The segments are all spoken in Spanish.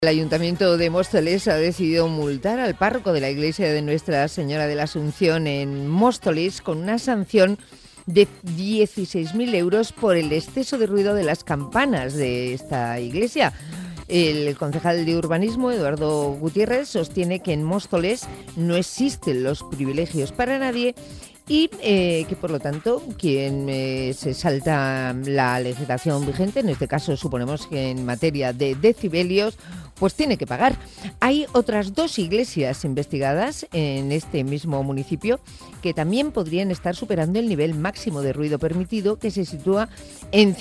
El Ayuntamiento de Móstoles ha decidido multar al párroco de la iglesia de Nuestra Señora de la Asunción en Móstoles con una sanción de 16.000 euros por el exceso de ruido de las campanas de esta iglesia. El concejal de urbanismo, Eduardo Gutiérrez, sostiene que en Móstoles no existen los privilegios para nadie y que, por lo tanto, quien se salta la legislación vigente, en este caso suponemos que en materia de decibelios, pues tiene que pagar. Hay otras dos iglesias investigadas en este mismo municipio que también podrían estar superando el nivel máximo de ruido permitido, que se sitúa en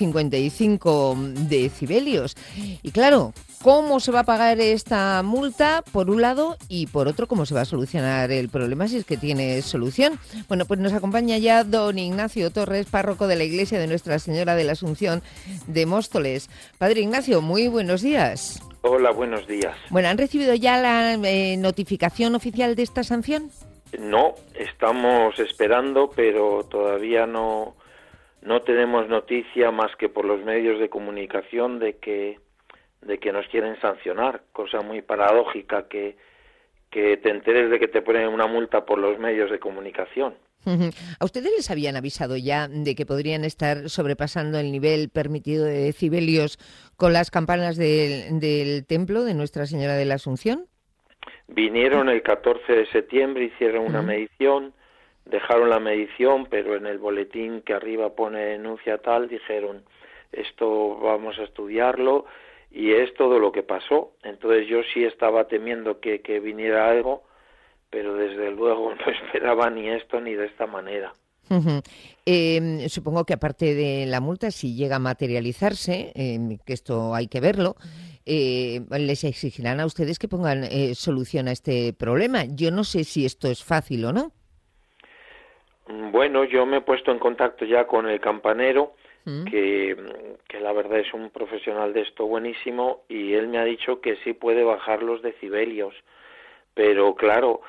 55 decibelios. Y claro, ¿cómo se va a pagar esta multa, por un lado, y por otro, cómo se va a solucionar el problema, si es que tiene solución? Bueno, pues nos acompaña ya don Ignacio Torres, párroco de la iglesia de Nuestra Señora de la Asunción de Móstoles. Padre Ignacio, muy buenos días. Hola, buenos días. Bueno, ¿han recibido ya la notificación oficial de esta sanción? No, estamos esperando, pero todavía no tenemos noticia más que por los medios de comunicación de que nos quieren sancionar, cosa muy paradójica que te enteres de que te ponen una multa por los medios de comunicación. ¿A ustedes les habían avisado ya de que podrían estar sobrepasando el nivel permitido de decibelios con las campanas del templo de Nuestra Señora de la Asunción? Vinieron el 14 de septiembre, hicieron una medición, dejaron la medición, pero en el boletín que arriba pone denuncia tal, dijeron, esto vamos a estudiarlo y es todo lo que pasó. Entonces yo sí estaba temiendo que viniera algo, pero desde luego no esperaba ni esto ni de esta manera. Supongo que aparte de la multa, si llega a materializarse, que esto hay que verlo, les exigirán a ustedes que pongan solución a este problema. Yo no sé si esto es fácil o no. Bueno, yo me he puesto en contacto ya con el campanero, que la verdad es un profesional de esto buenísimo, y él me ha dicho que sí puede bajar los decibelios. Pero claro,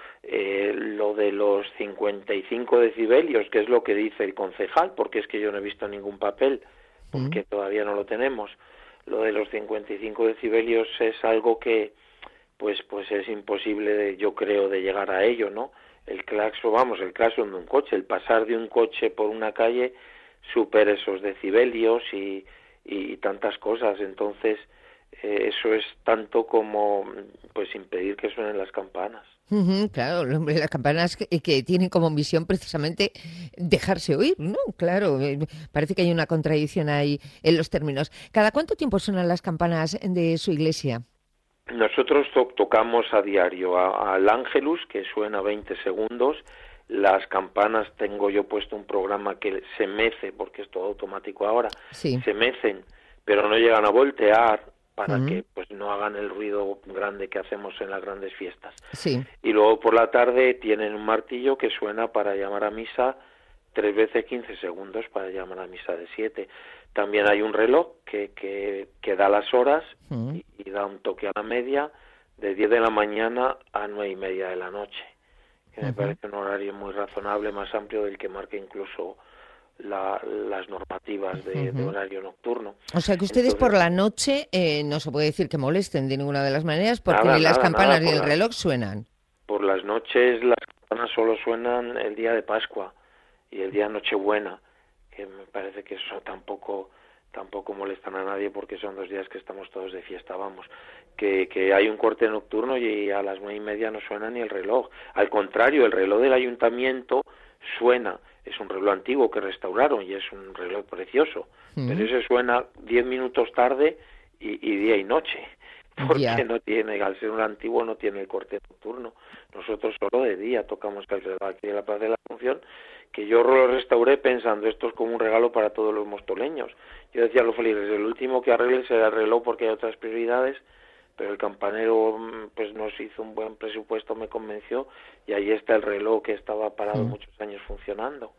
lo de los 55 decibelios, que es lo que dice el concejal, porque es que yo no he visto ningún papel, porque todavía no lo tenemos. Lo de los 55 decibelios es algo que pues es imposible, yo creo, de llegar a ello, ¿no? El claxon de un coche, el pasar de un coche por una calle supera esos decibelios y tantas cosas. Entonces, eso es tanto como pues impedir que suenen las campanas. Claro, hombre, las campanas que tienen como misión precisamente dejarse oír, ¿no? Claro, parece que hay una contradicción ahí en los términos. ¿Cada cuánto tiempo suenan las campanas de su iglesia? Nosotros tocamos a diario al Ángelus, que suena 20 segundos. Las campanas, tengo yo puesto un programa que se mece, porque es todo automático ahora, Sí. se mecen, pero no llegan a voltear para que pues no hagan el ruido grande que hacemos en las grandes fiestas. Sí. Y luego por la tarde tienen un martillo que suena para llamar a misa 3 veces 15 segundos, para llamar a misa de 7. También hay un reloj que da las horas y da un toque a la media de 10 de la mañana a 9:30 de la noche, que me parece un horario muy razonable, más amplio del que marca incluso las normativas de horario nocturno. O sea que ustedes por la noche no se puede decir que molesten de ninguna de las maneras, porque Nada, ni las nada, campanas ni el reloj suenan. por las noches las campanas solo suenan el día de Pascua y el día de Nochebuena, que me parece que eso tampoco molestan a nadie, porque son 2 días que estamos todos de fiesta, vamos. Que hay un corte nocturno y a las 9:30 no suena ni el reloj. Al contrario, el reloj del ayuntamiento suena. Es un reloj antiguo que restauraron y es un reloj precioso, pero ese suena 10 minutos tarde y día y noche, porque no tiene, al ser un antiguo, no tiene el corte nocturno. Nosotros solo de día tocamos el reloj aquí en la Plaza de la Asunción, que yo lo restauré pensando, esto es como un regalo para todos los mostoleños. Yo decía a los feligreses, el último que arregle será el reloj, porque hay otras prioridades, pero el campanero pues nos hizo un buen presupuesto, me convenció, y ahí está el reloj que estaba parado muchos años funcionando.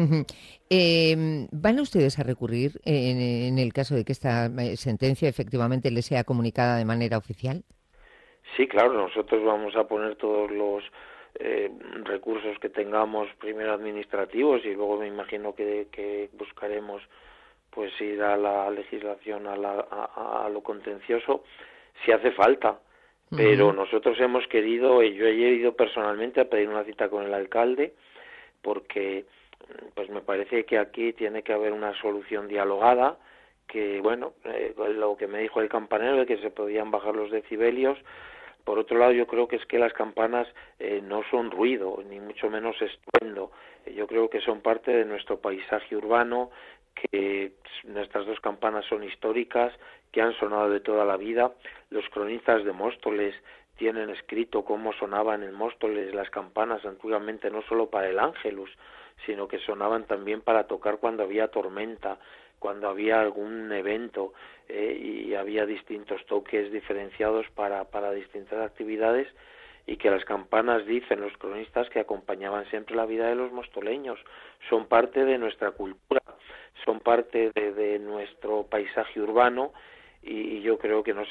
¿Van ustedes a recurrir en el caso de que esta sentencia efectivamente les sea comunicada de manera oficial? Sí, claro, nosotros vamos a poner todos los recursos que tengamos, primero administrativos, y luego me imagino que buscaremos pues ir a la legislación, a lo contencioso, si hace falta. Pero Ujú. nosotros hemos querido, yo he ido personalmente a pedir una cita con el alcalde, porque pues me parece que aquí tiene que haber una solución dialogada, que bueno, lo que me dijo el campanero de que se podían bajar los decibelios. Por otro lado, yo creo que es que las campanas no son ruido, ni mucho menos estruendo. Yo creo que son parte de nuestro paisaje urbano, que nuestras dos campanas son históricas, que han sonado de toda la vida. Los cronistas de Móstoles tienen escrito cómo sonaban en Móstoles las campanas antiguamente, no solo para el Ángelus, sino que sonaban también para tocar cuando había tormenta, cuando había algún evento, y había distintos toques diferenciados para distintas actividades, y que las campanas, dicen los cronistas, que acompañaban siempre la vida de los mostoleños. Son parte de nuestra cultura, son parte de nuestro paisaje urbano, y yo creo que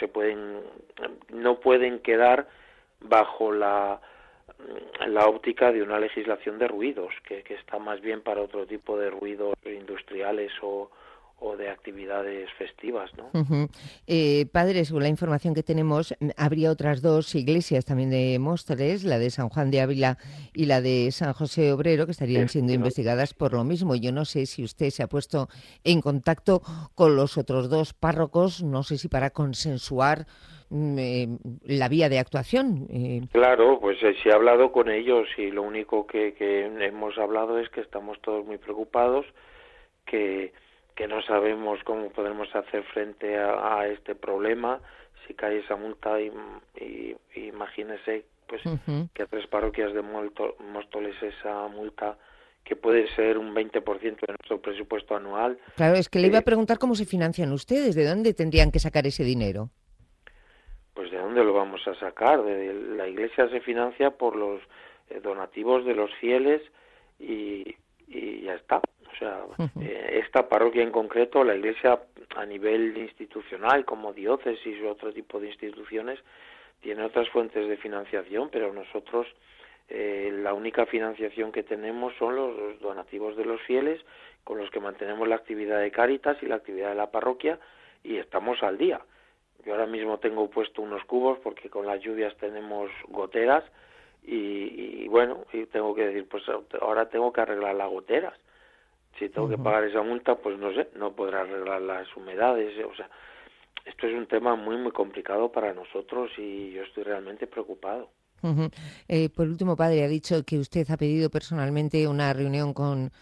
no pueden quedar bajo la óptica de una legislación de ruidos, que está más bien para otro tipo de ruidos industriales o de actividades festivas, ¿no? Ujú. Padre, según la información que tenemos, habría otras dos iglesias también de Móstoles, la de San Juan de Ávila y la de San José Obrero, que estarían siendo Efectivamente. investigadas por lo mismo. Yo no sé si usted se ha puesto en contacto con los otros dos párrocos, no sé si para consensuar la vía de actuación. Claro, pues sí he hablado con ellos, y lo único que hemos hablado es que estamos todos muy preocupados, que no sabemos cómo podemos hacer frente a este problema. Si cae esa multa, y imagínese pues Ujú. que a 3 parroquias de Móstoles esa multa, que puede ser un 20% de nuestro presupuesto anual. Claro, es que le iba a eh, preguntar cómo se financian ustedes, de dónde tendrían que sacar ese dinero. pues ¿de dónde lo vamos a sacar? La Iglesia se financia por los donativos de los fieles, y ya está. O sea, Ujú. esta parroquia en concreto, la Iglesia a nivel institucional, como diócesis u otro tipo de instituciones, tiene otras fuentes de financiación, pero nosotros la única financiación que tenemos son los donativos de los fieles, con los que mantenemos la actividad de Cáritas y la actividad de la parroquia, y estamos al día. Yo ahora mismo tengo puesto unos cubos porque con las lluvias tenemos goteras, y bueno, y tengo que decir, pues ahora tengo que arreglar las goteras. Si tengo que Ujú. pagar esa multa, pues no sé, no podré arreglar las humedades. O sea, esto es un tema muy, muy complicado para nosotros, y yo estoy realmente preocupado. Ujú. Por último, padre, ha dicho que usted ha pedido personalmente una reunión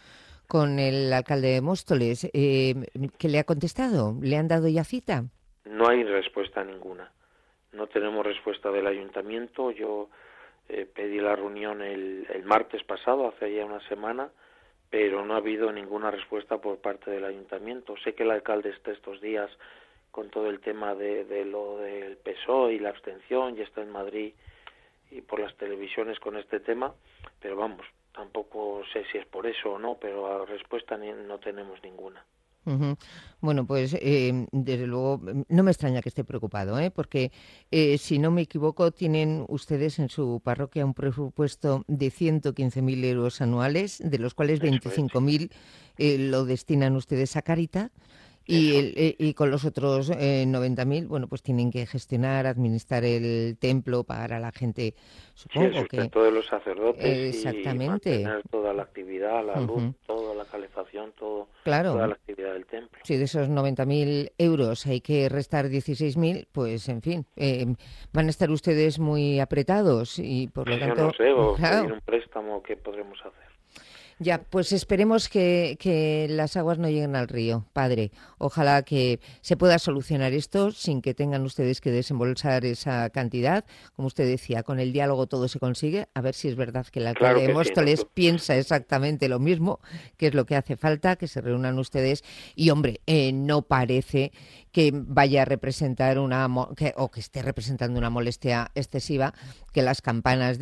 con el alcalde de Móstoles. ¿Qué le ha contestado? ¿Le han dado ya cita? No hay respuesta ninguna. No tenemos respuesta del ayuntamiento. Yo pedí la reunión el martes pasado, hace ya una semana, pero no ha habido ninguna respuesta por parte del ayuntamiento. Sé que el alcalde está estos días con todo el tema de lo del PSOE y la abstención, y está en Madrid y por las televisiones con este tema, pero vamos, tampoco sé si es por eso o no, pero a respuesta no tenemos ninguna. Ujú. Bueno, pues desde luego no me extraña que esté preocupado, ¿eh? Porque si no me equivoco, tienen ustedes en su parroquia un presupuesto de 115.000 euros anuales, de los cuales Eso es, 25.000 lo destinan ustedes a Cáritas. eso. Y con los otros 90.000, bueno, pues tienen que gestionar, administrar el templo, pagar a la gente, Sí, el supongo que sustento de los sacerdotes, y exactamente. mantener toda la actividad, la luz, Ujú. toda la calefacción, toda Claro, la actividad del templo. si de esos 90.000 euros hay que restar 16.000, pues en fin, van a estar ustedes muy apretados y por lo Yo no tanto, sé, o pedir claro. un préstamo, ¿qué podremos hacer? Ya, pues esperemos que las aguas no lleguen al río, padre. Ojalá que se pueda solucionar esto sin que tengan ustedes que desembolsar esa cantidad. Como usted decía, con el diálogo todo se consigue. A ver si es verdad que el alcalde Claro de que sí, Móstoles piensa exactamente lo mismo, que es lo que hace falta, que se reúnan ustedes. Y hombre, no parece que vaya a representar o que esté representando una molestia excesiva que las campanas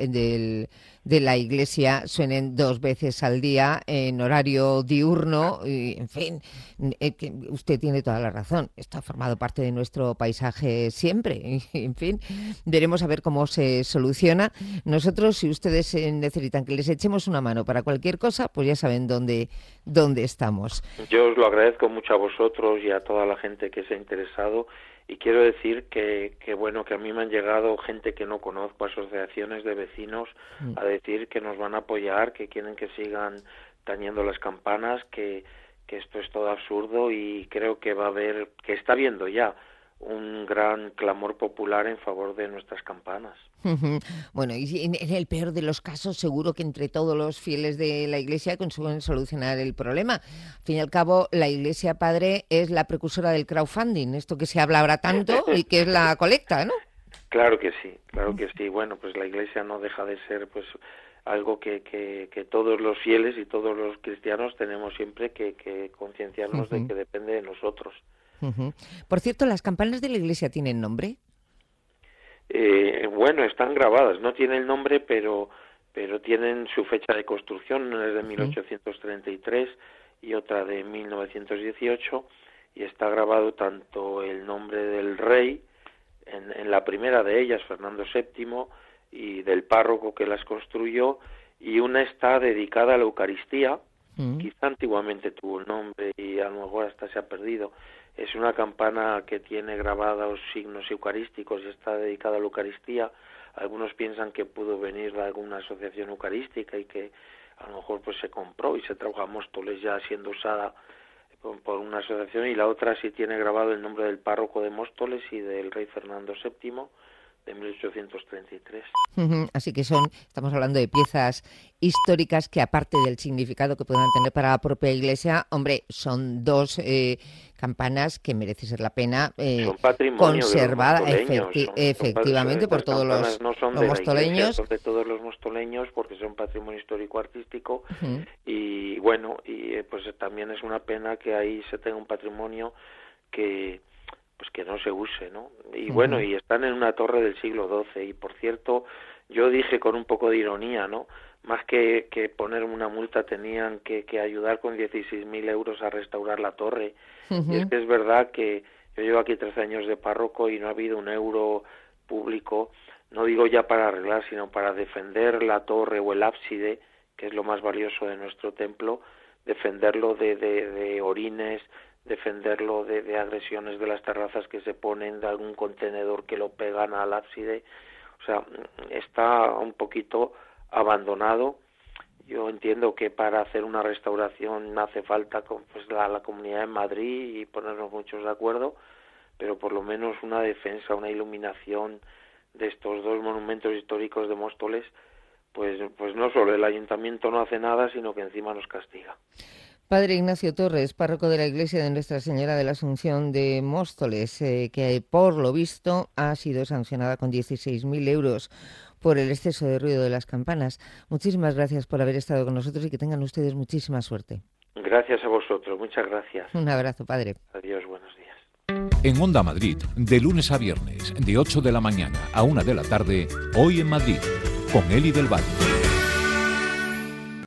de la iglesia suenen 2 veces al día en horario diurno y, en fin, que usted tiene toda la razón. Esto ha formado parte de nuestro paisaje siempre. Y, en fin, veremos a ver cómo se soluciona. Nosotros, si ustedes necesitan que les echemos una mano para cualquier cosa, pues ya saben dónde estamos. Yo os lo agradezco mucho a vosotros y a toda la gente que se ha interesado, Y quiero decir que bueno, que a mí me han llegado gente que no conozco, asociaciones de vecinos, a decir que nos van a apoyar, que quieren que sigan tañendo las campanas, que esto es todo absurdo, y creo que va a haber, que está habiendo ya un gran clamor popular en favor de nuestras campanas. Bueno, y en el peor de los casos, seguro que entre todos los fieles de la Iglesia consiguen solucionar el problema. Al fin y al cabo, la Iglesia, padre, es la precursora del crowdfunding, esto que se habla ahora tanto y que es la colecta, ¿no? Claro que sí, claro que sí. Bueno, pues la Iglesia no deja de ser, pues, algo que todos los fieles y todos los cristianos tenemos siempre que concienciarnos de que depende de nosotros. Por cierto, ¿las campanas de la Iglesia tienen nombre? Bueno, están grabadas, no tienen nombre, pero tienen su fecha de construcción, una es de 1833 y otra de 1918, y está grabado tanto el nombre del rey, en la primera de ellas, Fernando VII, y del párroco que las construyó, y una está dedicada a la Eucaristía, quizá antiguamente tuvo el nombre y a lo mejor hasta se ha perdido. Es una campana que tiene grabados signos eucarísticos y está dedicada a la Eucaristía. Algunos piensan que pudo venir de alguna asociación eucarística y que a lo mejor pues se compró y se trajo a Móstoles ya siendo usada por una asociación, y la otra sí tiene grabado el nombre del párroco de Móstoles y del rey Fernando VII de 1833. Así que estamos hablando de piezas históricas que, aparte del significado que puedan tener para la propia Iglesia, hombre, son dos campanas que merece ser la pena son patrimonio conservada efectivamente por todos los mostoleños. Son de todos los mostoleños, porque son patrimonio histórico artístico. Y bueno, y pues también es una pena que ahí se tenga un patrimonio que no se use, ¿no? Y bueno, y están en una torre del siglo XII, y por cierto, yo dije con un poco de ironía, ¿no? Más que poner una multa, tenían que ayudar con 16.000 euros a restaurar la torre. Y es que es verdad que yo llevo aquí 13 años de párroco y no ha habido un euro público, no digo ya para arreglar, sino para defender la torre o el ábside, que es lo más valioso de nuestro templo, defenderlo de orines, defenderlo de agresiones de las terrazas que se ponen, de algún contenedor que lo pegan al ábside. O sea, está un poquito abandonado. Yo entiendo que para hacer una restauración hace falta pues la Comunidad de Madrid y ponernos muchos de acuerdo, pero por lo menos una defensa, una iluminación de estos dos monumentos históricos de Móstoles, pues no solo el Ayuntamiento no hace nada, sino que encima nos castiga. Padre Ignacio Torres, párroco de la Iglesia de Nuestra Señora de la Asunción de Móstoles, que por lo visto ha sido sancionada con 16.000 euros por el exceso de ruido de las campanas. Muchísimas gracias por haber estado con nosotros y que tengan ustedes muchísima suerte. Gracias a vosotros, muchas gracias. Un abrazo, padre. Adiós, buenos días. En Onda Madrid, de lunes a viernes, de 8 de la mañana a 1 de la tarde, Hoy en Madrid, con Eli del Valle.